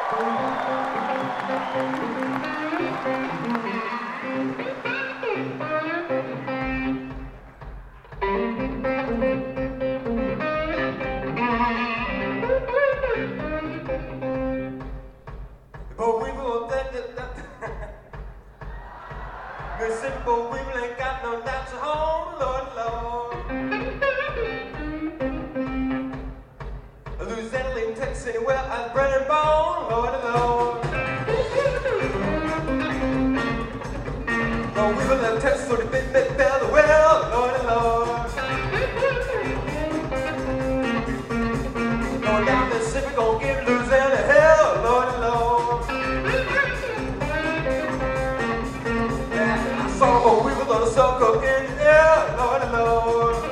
But we will Mississippi, but we ain't got no natural home, Lord, Lord. Louisiana, Lincoln, Texas, anywhere I was bred and born, Lord, Lord. Oh, we will have Texas, so the big fell the well, Lord, Lord. Going down Mississippi, gonna give Louisiana hell, Lord, Lord. Yeah, I saw but we were gonna suck up in the air, Lord, Lord.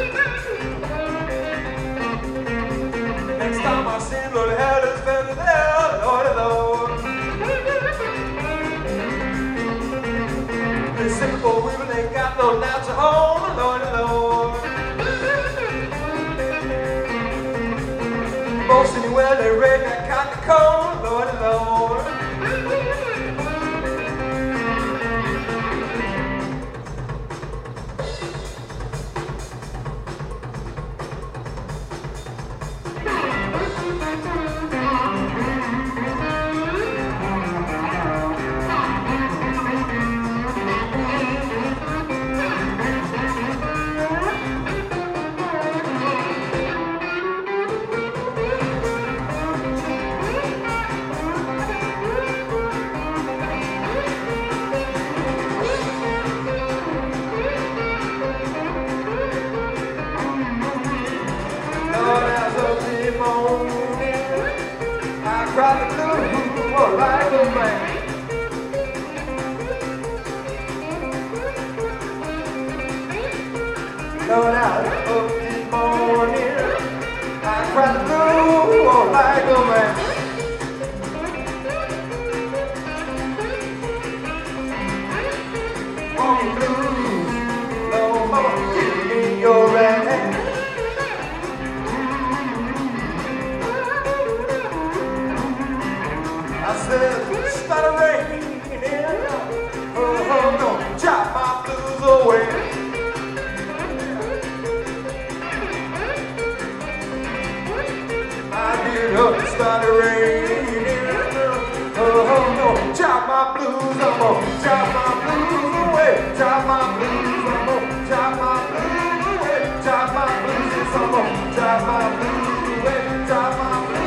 Next time I see Lord, hell is better there, Lord, Lord. Mississippi, but we ain't got no natural home, Lord, Lord. Most anywhere they rain that cotton cold, Lord, Lord. I cried the blues for like a man. Lord, I was up this morning. I cried the blues for like a man. On blues, Lord, mama, give me your hand. I said, start raining, oh, no, chop my blues away. I get up and start raining, oh, no, chop my blues, I'm gonna chop my blues away. Chop my blues, I'm gonna chop my blues away. Chop my blues, yes, I'm gonna chop my blues away. Chop my blues.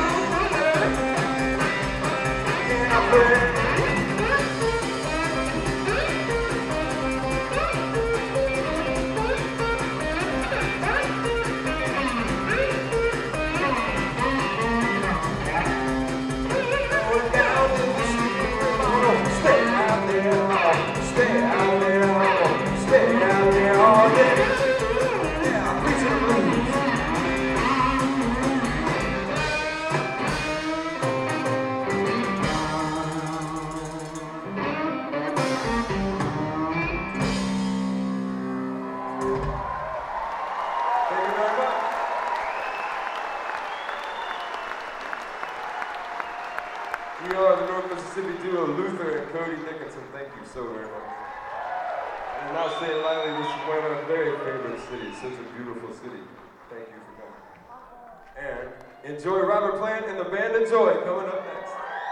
We are the North Mississippi duo Luther and Cody Dickinson. Thank you so very much. And not saying lightly, this is one of my very favorite cities. Such a beautiful city. Thank you for coming. And enjoy Robert Plant and the band Enjoy coming up next.